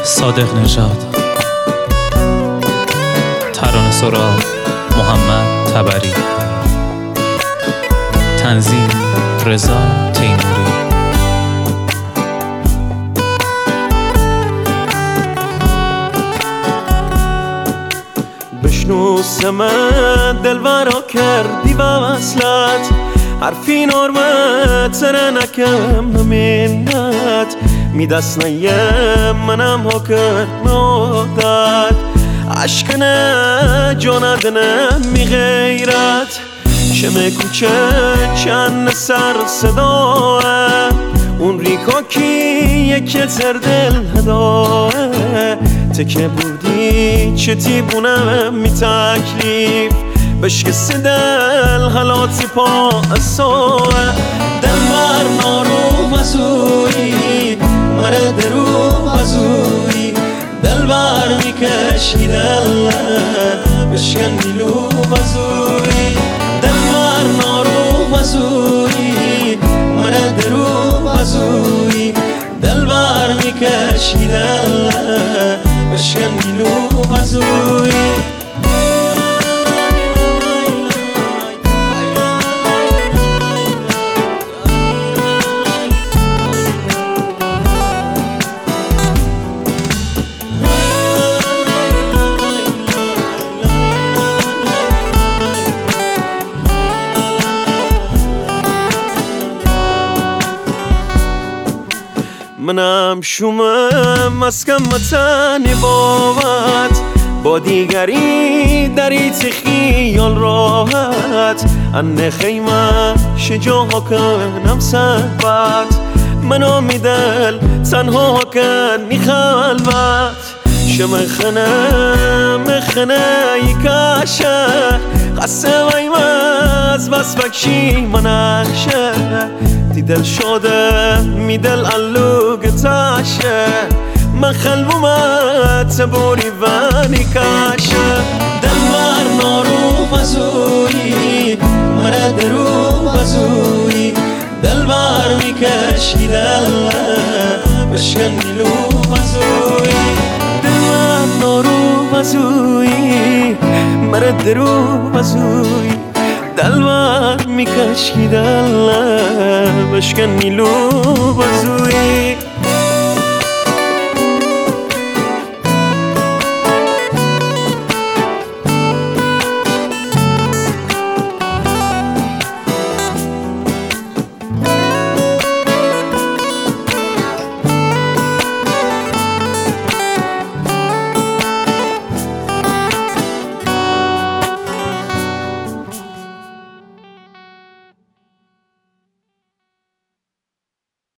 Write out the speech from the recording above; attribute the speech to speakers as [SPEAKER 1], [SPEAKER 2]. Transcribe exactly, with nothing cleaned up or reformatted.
[SPEAKER 1] صادق نژاد. ترانه سرا محمد تبری. تنظیم رضا تیموری.
[SPEAKER 2] بشنو سمن دلبرا کردی وصلت، حرفی نرمت سر نکم منت، میدست نیم منم ها کرد مدت، عشق نه جاند نه می غیرت، شمه کوچه چند سر صداه، اون ریکا کی یک تر دل هداه، تکه بودی چتی بونم می تکلیف، بشکست دل حالاتی پا اصاه، دل بر نارو مزوی مره درو مزوی، دل بر میکشی دل بشکن میلو مزوی، دل بر نارو مزوی مره درو مزوی، دل بر میکشی دل بشکن میلو مزوی. منم شومم مسکم متنی بابت، با دیگری دریت خیال راحت، انه خیمه شجاها کنم صحبت، منو میدل تنها کنی خلوت، شم خنه مخنه یکاشه، قصه ویمز بس بکشی منخشه، دیدل شده میدل علوگ تاشه، من خلومت بوری و نیکاشه، دل بر نارو مزوی مره درو مزوی، دل بر میکشی دل بشکن میلو مزوی، دل بر نارو مزوی مره درو مزوی، دل بر میکشی دل بشکن میلو مزوی.